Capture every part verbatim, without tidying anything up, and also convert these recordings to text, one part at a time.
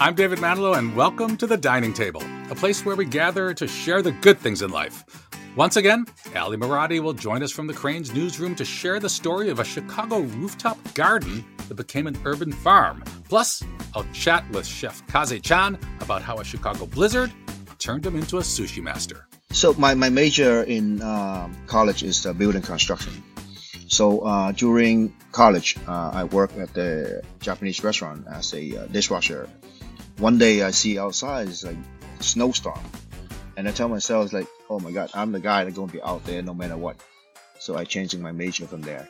I'm David Manilow, and welcome to The Dining Table, a place where we gather to share the good things in life. Once again, Ali Moradi will join us from the Crain's newsroom to share the story of a Chicago rooftop garden that became an urban farm. Plus, I'll chat with Chef Kaze Chan about how a Chicago blizzard turned him into a sushi master. So my, my major in uh, college is uh, building construction. So uh, during college, uh, I worked at the Japanese restaurant as a uh, dishwasher. One day I see outside, it's like a snowstorm. And I tell myself, like, oh my God, I'm the guy that's going to be out there no matter what. So I changed my major from there.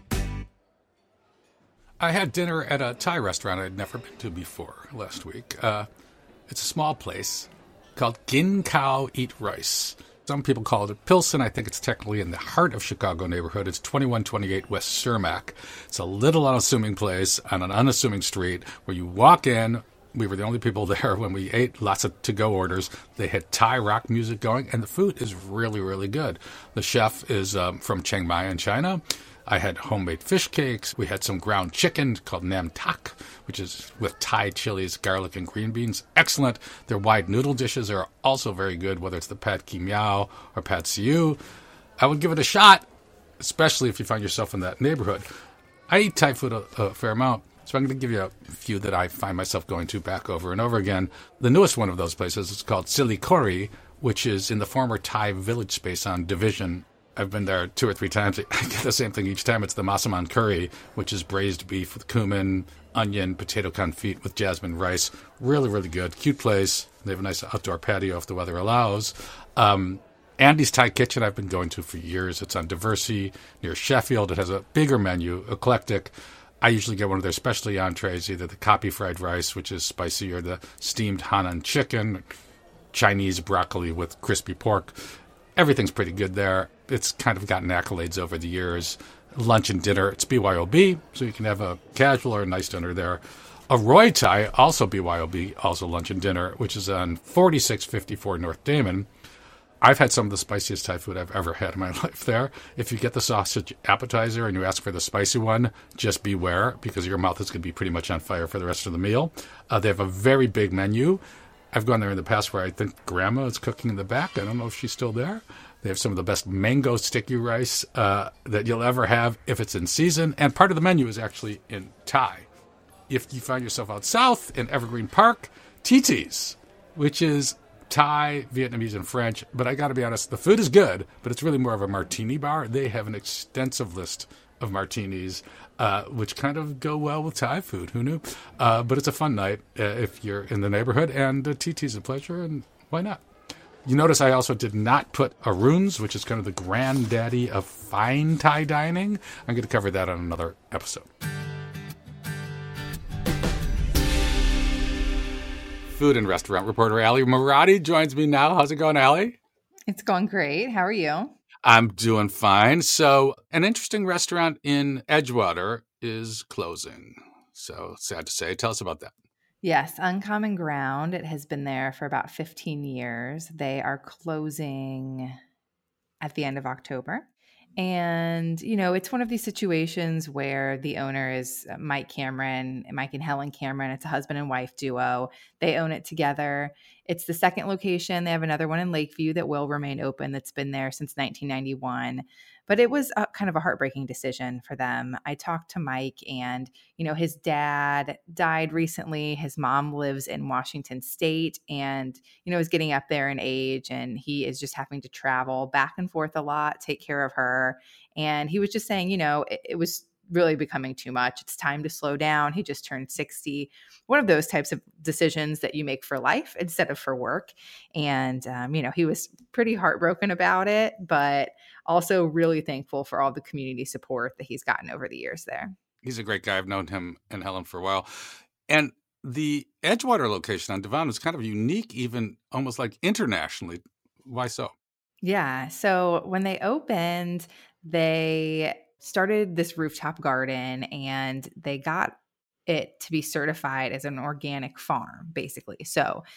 I had dinner at a Thai restaurant I'd never been to before last week. Uh, it's a small place called Gin Khao Eat Rice. Some people call it Pilsen. I think it's technically in the heart of Chicago neighborhood. It's twenty-one twenty-eight West Cermak. It's a little unassuming place on an unassuming street where you walk in. We were the only people there when we ate, lots of to-go orders. They had Thai rock music going, and the food is really, really good. The chef is um, from Chiang Mai in China. I had homemade fish cakes. We had some ground chicken called Nam Tak, which is with Thai chilies, garlic, and green beans. Excellent. Their wide noodle dishes are also very good, whether it's the Pad Ki Miao or Pad Siu. I would give it a shot, especially if you find yourself in that neighborhood. I eat Thai food a, a fair amount. So I'm going to give you a few that I find myself going to back over and over again. The newest one of those places is called Siliguri, which is in the former Thai village space on Division. I've been there two or three times. I get the same thing each time. It's the masaman curry, which is braised beef with cumin, onion, potato confit with jasmine rice. Really, really good. Cute place. They have a nice outdoor patio if the weather allows. Um, Andy's Thai Kitchen I've been going to for years. It's on Diversey near Sheffield. It has a bigger menu, eclectic. I usually get one of their specialty entrees, either the kapi fried rice, which is spicy, or the steamed Hanan chicken, Chinese broccoli with crispy pork. Everything's pretty good there. It's kind of gotten accolades over the years. Lunch and dinner, it's B Y O B, so you can have a casual or a nice dinner there. A Roy Thai, also B Y O B, also lunch and dinner, which is on forty-six fifty-four North Damon. I've had some of the spiciest Thai food I've ever had in my life there. If you get the sausage appetizer and you ask for the spicy one, just beware, because your mouth is going to be pretty much on fire for the rest of the meal. Uh, they have a very big menu. I've gone there in the past where I think Grandma is cooking in the back. I don't know if she's still there. They have some of the best mango sticky rice uh, that you'll ever have if it's in season. And part of the menu is actually in Thai. If you find yourself out south in Evergreen Park, Titi's, which is Thai, Vietnamese, and French. But I got to be honest, the food is good, but it's really more of a martini bar. They have an extensive list of martinis, uh, which kind of go well with Thai food. Who knew? Uh, but it's a fun night uh, if you're in the neighborhood, and uh, T T's a pleasure, and why not? You notice I also did not put Arun's, which is kind of the granddaddy of fine Thai dining. I'm going to cover that on another episode. Food and restaurant reporter Ali Moradi joins me now. How's it going, Ali? It's going great. How are you? I'm doing fine. So an interesting restaurant in Edgewater is closing. So sad to say. Tell us about that. Yes, Uncommon Ground. It has been there for about fifteen years. They are closing at the end of October. And, you know, it's one of these situations where the owner is Mike Cameron, Mike and Helen Cameron. It's a husband and wife duo. They own it together. It's the second location. They have another one in Lakeview that will remain open that's been there since nineteen ninety-one. But it was a, kind of a heartbreaking decision for them. I talked to Mike, and, you know, his dad died recently. His mom lives in Washington State and, you know, is getting up there in age, and he is just having to travel back and forth a lot, take care of her. And he was just saying, you know, it, it was really becoming too much. It's time to slow down. He just turned sixty. One of those types of decisions that you make for life instead of for work. And, um, you know, he was pretty heartbroken about it, but also really thankful for all the community support that he's gotten over the years there. He's a great guy. I've known him and Helen for a while. And the Edgewater location on Devon is kind of unique, even almost like internationally. Why so? Yeah. So when they opened, they started this rooftop garden, and they got it to be certified as an organic farm, basically. So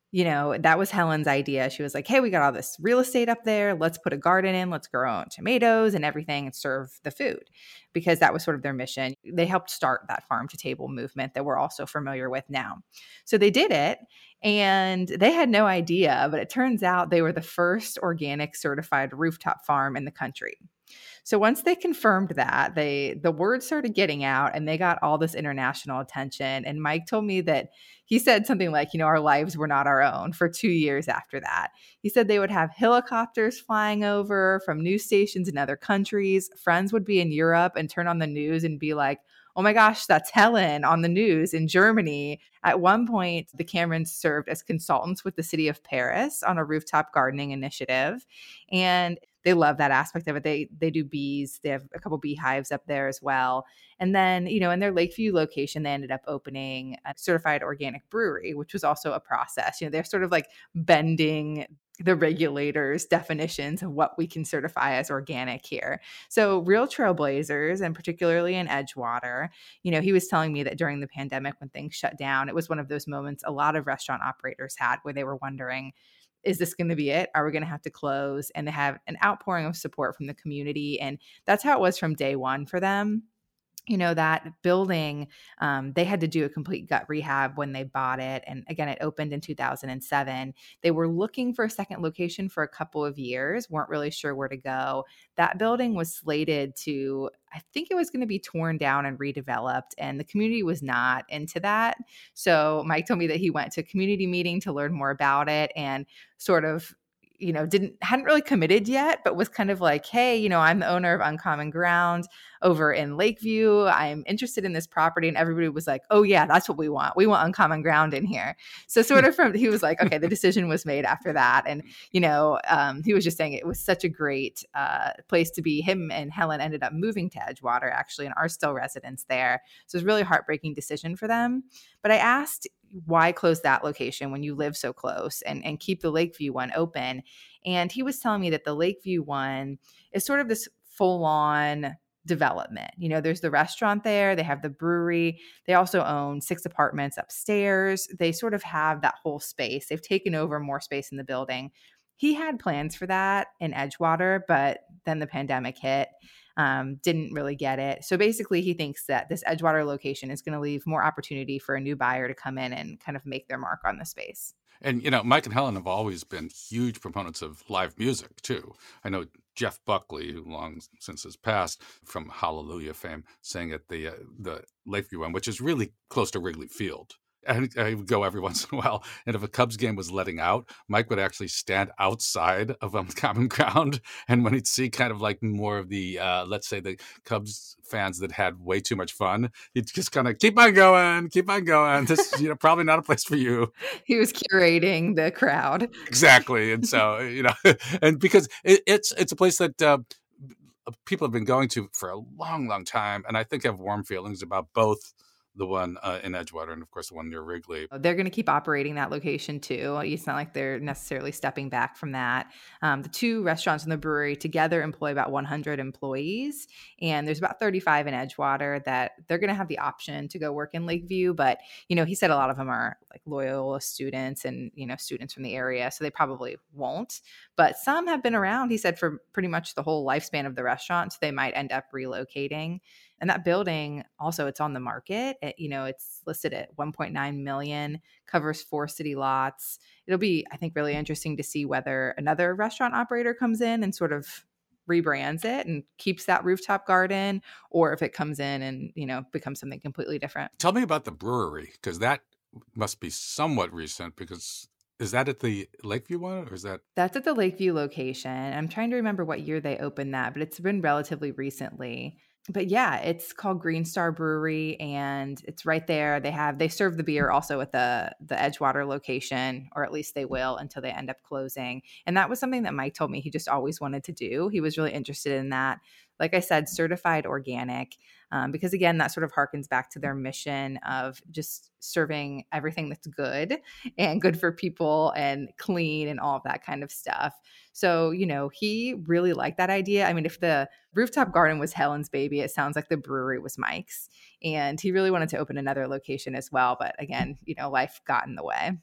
you know, that was Helen's idea. She was like, hey, we got all this real estate up there. Let's put a garden in. Let's grow our own tomatoes and everything and serve the food, because that was sort of their mission. They helped start that farm to table movement that we're also familiar with now. So they did it, and they had no idea, but it turns out they were the first organic certified rooftop farm in the country. So once they confirmed that, they the word started getting out, and they got all this international attention. And Mike told me that he said something like, you know, our lives were not our own for two years after that. He said they would have helicopters flying over from news stations in other countries. Friends would be in Europe and turn on the news and be like, oh my gosh, that's Helen on the news in Germany. At one point, the Camerons served as consultants with the city of Paris on a rooftop gardening initiative. And they love that aspect of it. They they do bees. They have a couple beehives up there as well. And then, you know, in their Lakeview location, they ended up opening a certified organic brewery, which was also a process. You know, they're sort of like bending the regulators' definitions of what we can certify as organic here. So real trailblazers, and particularly in Edgewater, you know, he was telling me that during the pandemic when things shut down, it was one of those moments a lot of restaurant operators had where they were wondering, is this going to be it? Are we going to have to close? And they have an outpouring of support from the community. And that's how it was from day one for them. You know, that building, um, they had to do a complete gut rehab when they bought it. And again, it opened in two thousand seven. They were looking for a second location for a couple of years, weren't really sure where to go. That building was slated to, I think it was going to be torn down and redeveloped, and the community was not into that. So Mike told me that he went to a community meeting to learn more about it and sort of, you know, didn't, hadn't really committed yet, but was kind of like, hey, you know, I'm the owner of Uncommon Ground over in Lakeview. I'm interested in this property. And everybody was like, oh yeah, that's what we want. We want Uncommon Ground in here. So sort of from, he was like, okay, the decision was made after that. And, you know, um, he was just saying it was such a great uh, place to be. Him and Helen ended up moving to Edgewater actually, and are still residents there. So it was a really heartbreaking decision for them. But I asked, why close that location when you live so close, and, and keep the Lakeview one open? And he was telling me that the Lakeview one is sort of this full on development. You know, there's the restaurant there, they have the brewery, they also own six apartments upstairs. They sort of have that whole space. They've taken over more space in the building. He had plans for that in Edgewater, but then the pandemic hit. Um, didn't really get it. So basically, he thinks that this Edgewater location is going to leave more opportunity for a new buyer to come in and kind of make their mark on the space. And, you know, Mike and Helen have always been huge proponents of live music, too. I know Jeff Buckley, who long since has passed, from Hallelujah fame, sang at the uh, the Lakeview one, which is really close to Wrigley Field. And I would go every once in a while. And if a Cubs game was letting out, Mike would actually stand outside of Uncommon Ground. And when he'd see kind of like more of the, uh, let's say the Cubs fans that had way too much fun, he'd just kind of keep on going, keep on going. This is, you know, probably not a place for you. He was curating the crowd. Exactly. And so, you know, and because it, it's, it's a place that uh, people have been going to for a long, long time. And I think have warm feelings about both the one uh, in Edgewater and, of course, the one near Wrigley. They're going to keep operating that location, too. It's not like they're necessarily stepping back from that. Um, the two restaurants and the brewery together employ about one hundred employees, and there's about thirty-five in Edgewater that they're going to have the option to go work in Lakeview. But, you know, he said a lot of them are like Loyola students and, you know, students from the area, so they probably won't. But some have been around, he said, for pretty much the whole lifespan of the restaurant, so they might end up relocating. And that building also, it's on the market. It, you know, it's listed at one point nine million, covers four city lots. It'll be, I think, really interesting to see whether another restaurant operator comes in and sort of rebrands it and keeps that rooftop garden, or if it comes in and, you know, becomes something completely different. Tell me about the brewery, because that must be somewhat recent, because is that at the Lakeview one, or is that? That's at the Lakeview location. I'm trying to remember what year they opened that, but it's been relatively recently. But yeah, it's called Green Star Brewery, and it's right there. They have, they serve the beer also at the, the Edgewater location, or at least they will until they end up closing. And that was something that Mike told me he just always wanted to do. He was really interested in that. Like I said, certified organic, um, because again, that sort of harkens back to their mission of just serving everything that's good and good for people and clean and all of that kind of stuff. So, you know, he really liked that idea. I mean, if the rooftop garden was Helen's baby, it sounds like the brewery was Mike's. And he really wanted to open another location as well. But again, you know, life got in the way.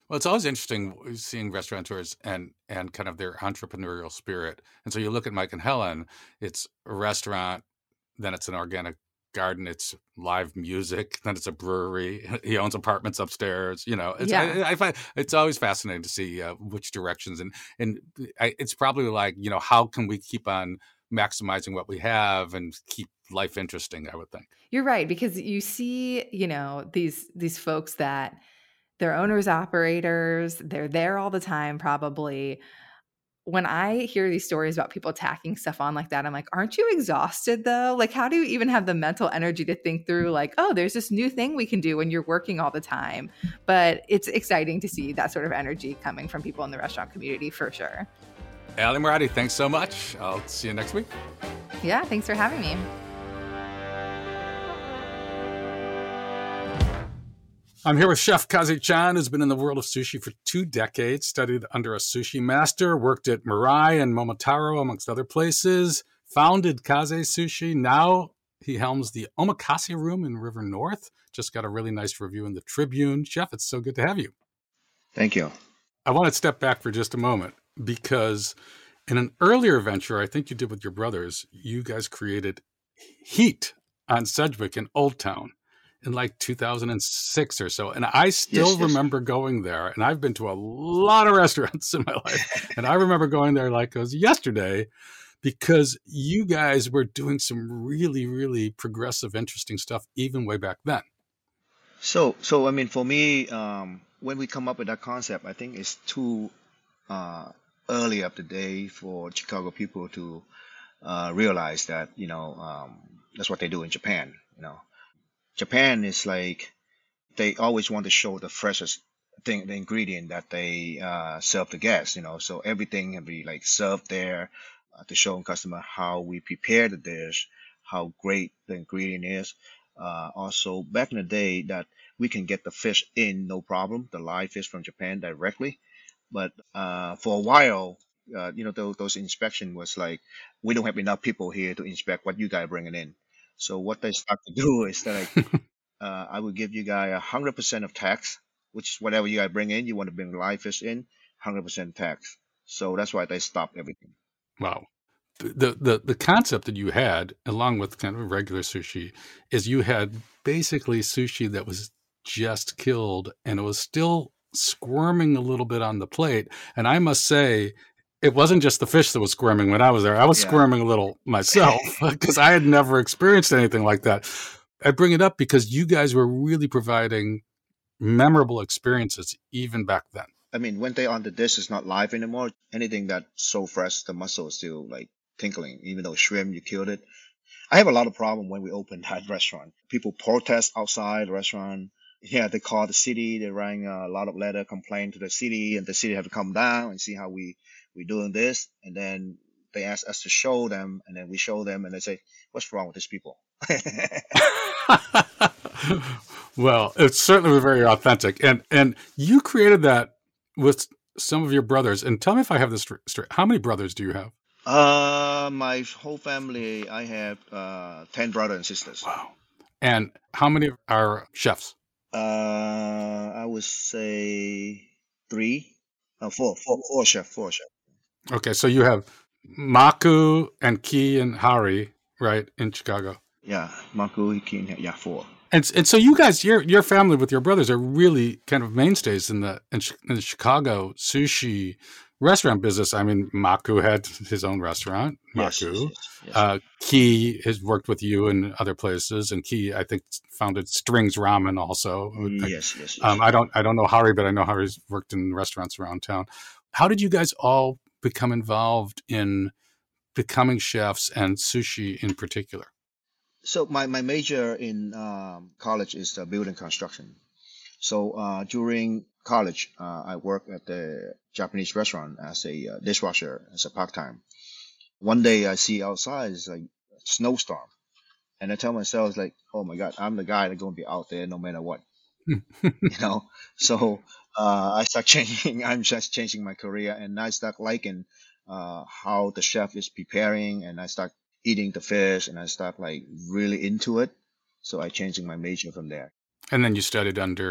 Well, it's always interesting seeing restaurateurs and and kind of their entrepreneurial spirit. And so you look at Mike and Helen, it's a restaurant, then it's an organic garden, it's live music, then it's a brewery. He owns apartments upstairs. You know, it's Yeah. I, I find it's always fascinating to see uh, which directions and and I, it's probably like, you know, how can we keep on maximizing what we have and keep life interesting, I would think. You're right, because you see, you know, these these folks that they're owners operators, they're there all the time probably. When I hear these stories about people tacking stuff on like that, I'm like, aren't you exhausted though? Like, how do you even have the mental energy to think through, like, oh, there's this new thing we can do when you're working all the time? But it's exciting to see that sort of energy coming from people in the restaurant community for sure. Ali Moradi, thanks so much. I'll see you next week. Yeah, thanks for having me. I'm here with Chef Kaze Chan, who's been in the world of sushi for two decades, studied under a sushi master, worked at Mirai and Momotaro, amongst other places, founded Kaze Sushi. Now he helms the Omakase Room in River North. Just got a really nice review in the Tribune. Chef, it's so good to have you. Thank you. I want to step back for just a moment because in an earlier venture I think you did with your brothers, you guys created Heat on Sedgwick in Old Town in like two thousand six or so. And I still Yes, yes. remember going there, and I've been to a lot of restaurants in my life. And I remember going there like it was yesterday because you guys were doing some really, really progressive, interesting stuff even way back then. So, so I mean, for me, um, when we come up with that concept, I think it's too uh, early of the day for Chicago people to uh, realize that, you know, um, that's what they do in Japan. You know, Japan is like they always want to show the freshest thing, the ingredient that they uh, serve the guests. You know, so everything can be like served there uh, to show the customer how we prepare the dish, how great the ingredient is. Uh, also, back in the day, that we can get the fish in no problem, the live fish from Japan directly. But uh, for a while, uh, you know, those, those inspection was like, we don't have enough people here to inspect what you guys bringing in. So what they start to do is that like, uh, I will give you guys a hundred percent of tax, which is whatever you guys bring in, you want to bring live fish in, hundred percent tax. So that's why they stopped everything. Wow. The, the the concept that you had, along with kind of regular sushi, is you had basically sushi that was just killed and it was still squirming a little bit on the plate. And I must say, it wasn't just the fish that was squirming when I was there. I was Yeah. squirming a little myself because I had never experienced anything like that. I bring it up because you guys were really providing memorable experiences even back then. I mean, when they on the dish, it's not live anymore. Anything that's so fresh, the muscle is still like tinkling, even though shrimp, you killed it. I have a lot of problem when we opened that restaurant. People protest outside the restaurant. Yeah, they call the city. They're writing a lot of letter complaint to the city, and the city have to come down and see how we we doing this. And then they ask us to show them, and then we show them, and they say, "What's wrong with these people?" Well, it's certainly very authentic, and and you created that with some of your brothers. And tell me if I have this straight. How many brothers do you have? Uh, my whole family, I have uh ten brothers and sisters. Wow. And how many are chefs? Uh, I would say three, uh, four, four, four chef, four chef. Okay, so you have Maku and Ki and Hari, right, in Chicago. Yeah, Maku, Hikin, yeah, four. And and so you guys, your your family with your brothers are really kind of mainstays in the in, in the Chicago sushi restaurant business. I mean, Maku had his own restaurant. Yes, Maku, yes, yes, yes. uh, Ki has worked with you in other places, and Ki, I think, founded Strings Ramen also. I- yes, yes, yes. Um, I don't I don't know Hari, but I know Hari's worked in restaurants around town. How did you guys all become involved in becoming chefs and sushi in particular? So my, my major in um, college is uh, building construction. So uh, during college, uh, I worked at the Japanese restaurant as a uh, dishwasher as a part time. One day I see outside it's like a snowstorm, and I tell myself like, oh my God, I'm the guy that's gonna be out there no matter what, you know. So uh, I start changing. I'm just changing my career, and I start liking uh, how the chef is preparing, and I start eating the fish, and I start like really into it. So I changing my major from there. And then you studied under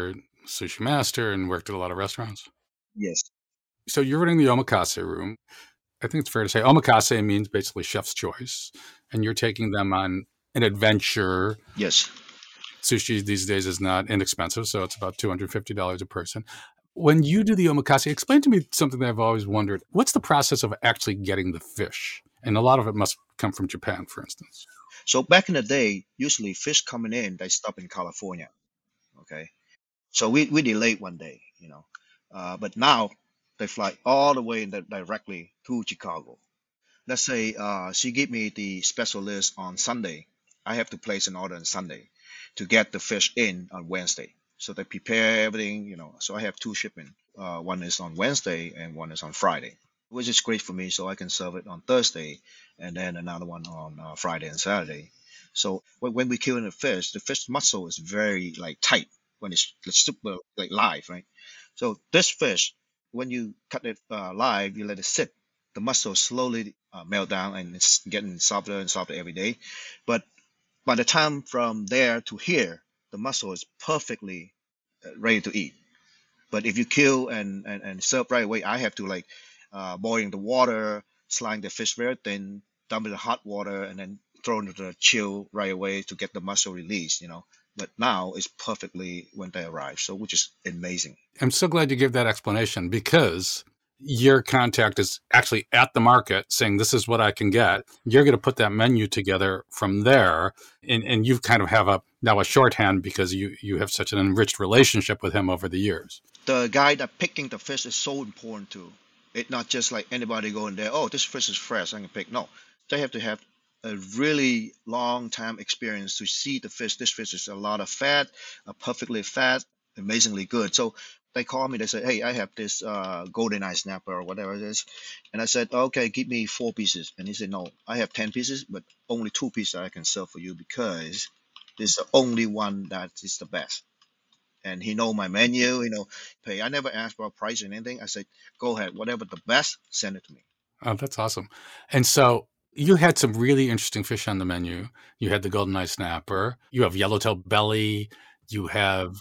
sushi master and worked at a lot of restaurants. Yes. So you're running the omakase room. I think it's fair to say omakase means basically chef's choice, and you're taking them on an adventure. Yes. Sushi these days is not inexpensive, so it's about two hundred fifty dollars a person. When you do the omakase, explain to me something that I've always wondered. What's the process of actually getting the fish? And a lot of it must come from Japan, for instance. So back in the day, usually fish coming in, they stop in California. Okay. So we, we delayed one day, you know. Uh, but now they fly all the way di- directly to Chicago. Let's say uh, she give me the special list on Sunday. I have to place an order on Sunday to get the fish in on Wednesday. So they prepare everything, you know. So I have two shipment. Uh, one is on Wednesday and one is on Friday, which is great for me. So I can serve it on Thursday and then another one on uh, Friday and Saturday. So when, when we kill the fish, the fish muscle is very like tight when it's like, super like live, right? So this fish, when you cut it uh, live, you let it sit. The muscle slowly uh, melt down and it's getting softer and softer every day. But by the time from there to here, the muscle is perfectly uh, ready to eat. But if you kill and, and, and serve right away, I have to like uh, boiling the water, slime the fish very thin, dump it in the hot water, and then throw it into the chill right away to get the muscle released, you know. But now it's perfectly when they arrive, so which is amazing. I'm so glad you gave that explanation because your contact is actually at the market saying, this is what I can get. You're going to put that menu together from there. And, and you kind of have a now a shorthand because you, you have such an enriched relationship with him over the years. The guy that picking the fish is so important too. It's not just like anybody going there, oh, this fish is fresh, I can pick. No, they have to have a really long time experience to see the fish. This fish is a lot of fat, uh, perfectly fat, amazingly good. So they call me, they say, hey, I have this uh, golden eye snapper or whatever it is. And I said, okay, give me four pieces. And he said, no, I have ten pieces, but only two pieces I can sell for you because this is the only one that is the best. And he know my menu, you know, pay. I never asked for a price or anything. I said, go ahead, whatever the best, send it to me. Oh, that's awesome. And so you had some really interesting fish on the menu. You had the golden eye snapper. You have yellowtail belly. You have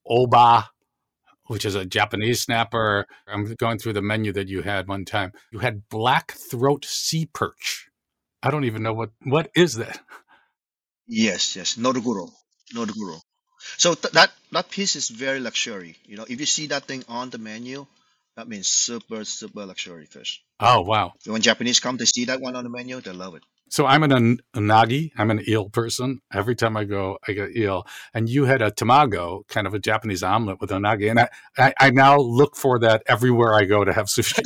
oba, which is a Japanese snapper. I'm going through the menu that you had one time. You had black throat sea perch. I don't even know what what is that. Yes, yes, Nodoguro, Nodoguro. So th- that that piece is very luxury. You know, if you see that thing on the menu, that means super super luxury fish. Oh, wow. When Japanese come to see that one on the menu, they love it. So I'm an un- unagi. I'm an eel person. Every time I go, I get eel. And you had a tamago, kind of a Japanese omelet with unagi. And I, I, I now look for that everywhere I go to have sushi.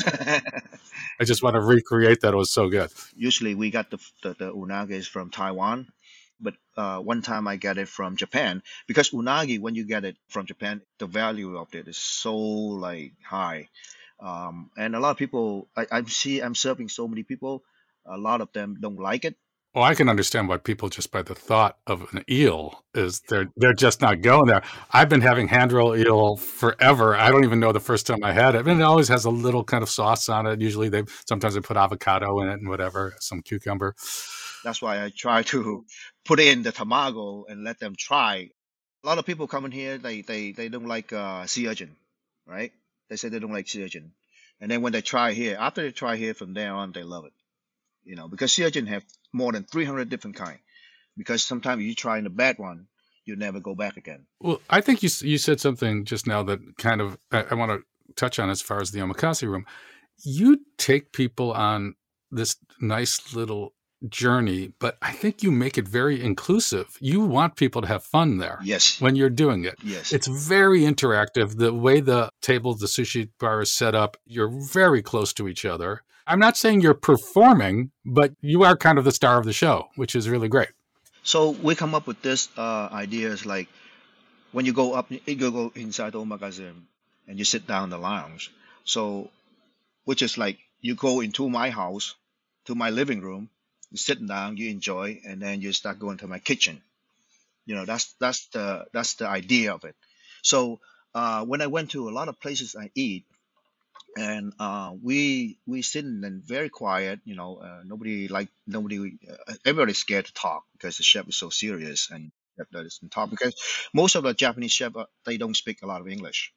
I just want to recreate that. It was so good. Usually we got the the, the unagi from Taiwan, but uh, one time I get it from Japan because unagi when you get it from Japan, the value of it is so like high, um, and a lot of people I, I see I'm serving so many people, a lot of them don't like it. Well, I can understand why people just by the thought of an eel is they're they're just not going there. I've been having hand roll eel forever. I don't even know the first time I had it. And it always has a little kind of sauce on it. Usually they sometimes they put avocado in it and whatever, some cucumber. That's why I try to put in the tamago and let them try. A lot of people come in here, they they they don't like uh, sea urchin, right? They say they don't like sea urchin, and then when they try here, after they try here, from there on they love it. You know, because sea urchin have more than three hundred different kind. Because sometimes you try in the bad one, you never go back again. Well, I think you s- you said something just now that kind of I, I want to touch on as far as the omakase room. You take people on this nice little journey, but I think you make it very inclusive. You want people to have fun there Yes, when you're doing it. yes. It's very interactive. The way the table, the sushi bar is set up, you're very close to each other. I'm not saying you're performing, but you are kind of the star of the show, which is really great. So we come up with this uh, ideas like when you go up, you go inside the omakase and you sit down in the lounge. So which is like you go into my house, to my living room, you sit down, you enjoy, and then you start going to my kitchen. You know, that's that's the that's the idea of it. So uh, when I went to a lot of places I eat, and uh, we we sitting and very quiet. You know, uh, nobody like nobody. Uh, everybody's scared to talk because the chef is so serious, and that, that is on top because most of the Japanese chef uh, they don't speak a lot of English.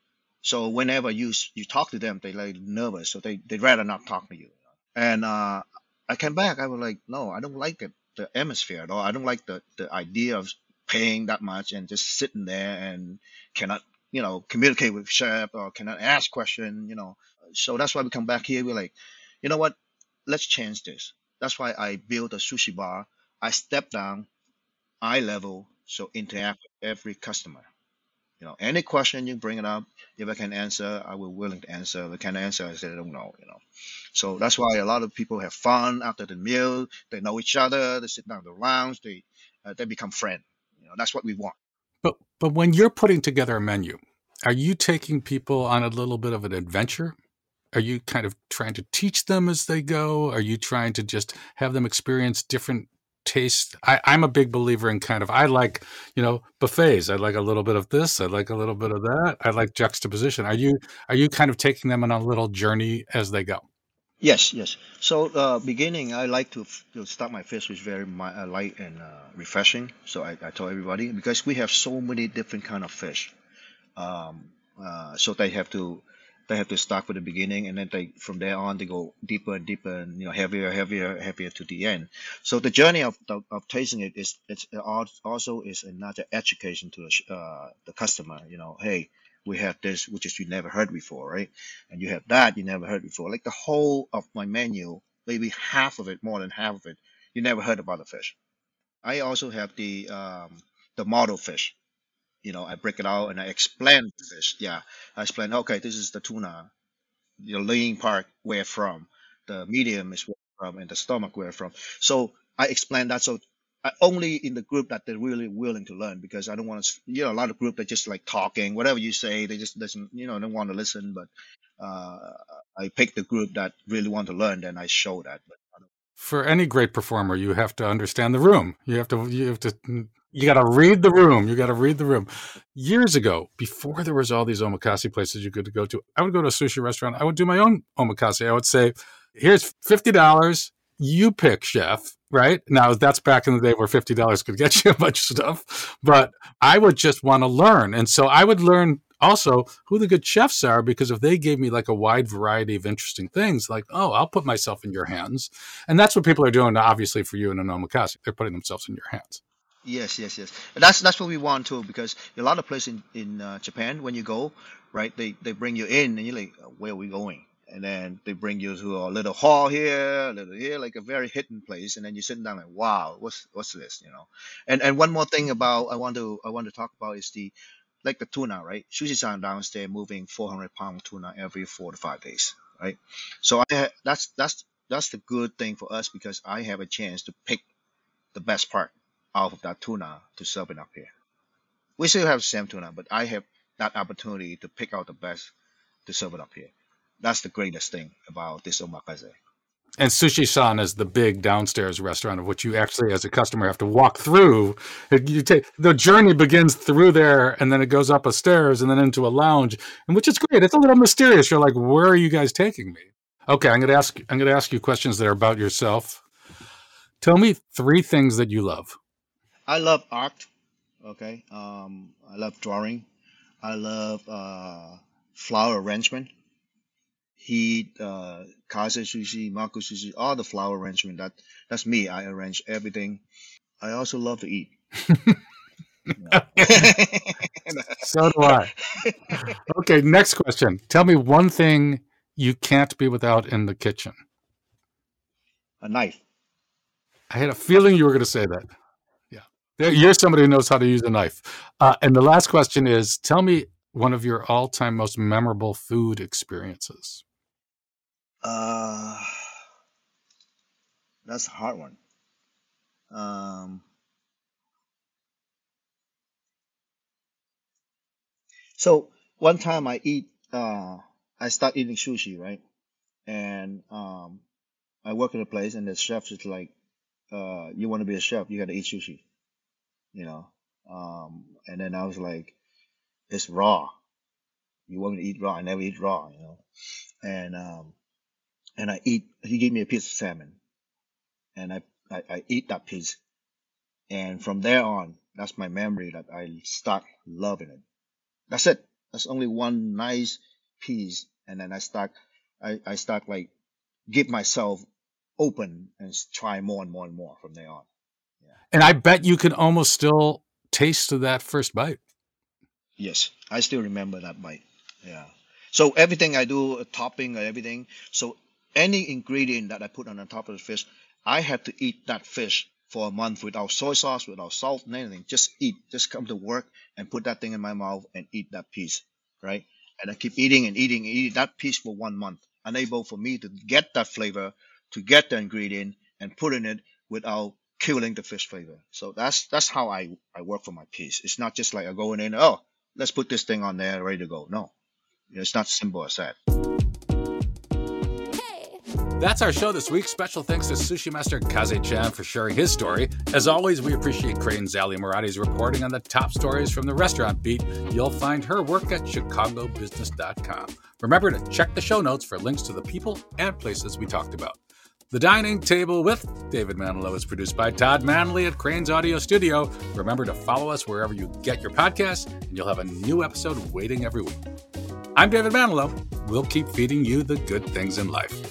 So whenever you s- you talk to them, they like nervous, so they they rather not talk to you. And uh, I came back, I was like, no, I don't like it, the atmosphere at all. I don't like the the idea of paying that much and just sitting there and cannot you know communicate with chef or cannot ask question. You know, so that's why we come back here. We're like, you know what? Let's change this. That's why I built a sushi bar. I step down eye level, so interact with every customer. You know, any question you bring it up, if I can answer, I will willing to answer. If I can answer, I say I don't know. You know, so that's why a lot of people have fun after the meal. They know each other. They sit down in the lounge. They uh, they become friends. You know, that's what we want. But but when you're putting together a menu, are you taking people on a little bit of an adventure? Are you kind of trying to teach them as they go? Are you trying to just have them experience different tastes? I, I'm a big believer in kind of I like, you know, buffets. I like a little bit of this. I like a little bit of that. I like juxtaposition. Are you are you kind of taking them on a little journey as they go? Yes, yes. So uh, beginning, I like to, f- to start my fish with very mi- uh, light and uh, refreshing. So I, I told everybody because we have so many different kind of fish. um, uh, so they have to they have to start with the beginning and then they from there on they go deeper and deeper and you know heavier heavier heavier to the end. So the journey of, of, of tasting it is it's al- also is another education to the, sh- uh, the customer. You know, hey, we have this which is you never heard before, right? And you have that you never heard before, like the whole of my menu, maybe half of it, more than half of it, you never heard about the fish. I also have the um, the model fish. You know, I break it out and I explain this. Yeah, I explain. Okay, this is the tuna. The lean part where from, the medium is where from, and the stomach where from. So I explain that. So I only in the group that they're really willing to learn because I don't want to. You know, a lot of group that just like talking, whatever you say, they just doesn't. You know, don't want to listen. But uh, I pick the group that really want to learn, then I show that. But For any great performer, you have to understand the room. You have to, you have to, you got to read the room. You got to read the room. Years ago, before there was all these omakase places you could go to, I would go to a sushi restaurant. I would do my own omakase. I would say, here's fifty dollars. You pick, chef, right? Now, that's back in the day where fifty dollars could get you a bunch of stuff. But I would just want to learn. And so I would learn also who the good chefs are because if they gave me like a wide variety of interesting things, like, oh, I'll put myself in your hands. And that's what people are doing, obviously, for you in an omakase. They're putting themselves in your hands. yes, yes, yes. And that's that's what we want too, because a lot of places in in uh, Japan, when you go, right, they they bring you in, and you're like, "Uh, where are we going? And then they bring you to a little hall here, a little here, like a very hidden place, and then you sit down like, wow, what's what's this, you know? And and one more thing about I want to I want to talk about is the like the tuna, right? Sushi-san downstairs moving four hundred pound tuna every four to five days, right? So I ha- that's that's that's the good thing for us because I have a chance to pick the best part out of that tuna to serve it up here. We still have the same tuna, but I have that opportunity to pick out the best to serve it up here. That's the greatest thing about this omakase. And Sushi San is the big downstairs restaurant of which you actually, as a customer, have to walk through. You take the journey begins through there, and then it goes up a stairs and then into a lounge, and which is great. It's a little mysterious. You're like, where are you guys taking me? Okay, I'm gonna ask. I'm gonna ask you questions that are about yourself. Tell me three things that you love. I love art. Okay, um, I love drawing. I love uh, flower arrangement. Heat, uh, kaze sushi, mako sushi, all the flower arrangement. That that's me. I arrange everything. I also love to eat. Yeah. So do I. Okay, next question. Tell me one thing you can't be without in the kitchen. A knife. I had a feeling you were going to say that. Yeah. You're somebody who knows how to use a knife. Uh, and the last question is tell me one of your all time most memorable food experiences. Uh, that's a hard one. Um, so one time I eat, uh, I start eating sushi, right? And um, I work at a place, and the chef is like, uh, "You want to be a chef? You got to eat sushi," you know. Um, and then I was like, "It's raw. You want me to eat raw? I never eat raw, you know." And um, and I eat. He gave me a piece of salmon, and I I, I eat that piece, And from there on, that's my memory that I start loving it. That's it. That's only one nice piece. And then I start, I, I start like give myself open and try more and more and more from there on. Yeah. And I bet you can almost still taste that first bite. Yes. I still remember that bite. Yeah. So everything I do, topping or everything. So any ingredient that I put on the top of the fish, I have to eat that fish for a month without soy sauce, without salt and anything. Just eat. Just come to work and put that thing in my mouth and eat that piece, right? And I keep eating and eating and eating that piece for one month, unable for me to get that flavor, to get the ingredient and put in it without killing the fish flavor. So that's that's how I, I work for my piece. It's not just like I go in, oh, let's put this thing on there, ready to go. No, it's not simple as that. That's our show this week. Special thanks to Sushi Master Kaze Chan for sharing his story. As always, we appreciate Crane's Ali Muradi's reporting on the top stories from the restaurant beat. You'll find her work at chicago business dot com. Remember to check the show notes for links to the people and places we talked about. The Dining Table with David Manilow is produced by Todd Manley at Crane's Audio Studio. Remember to follow us wherever you get your podcasts, and you'll have a new episode waiting every week. I'm David Manilow. We'll keep feeding you the good things in life.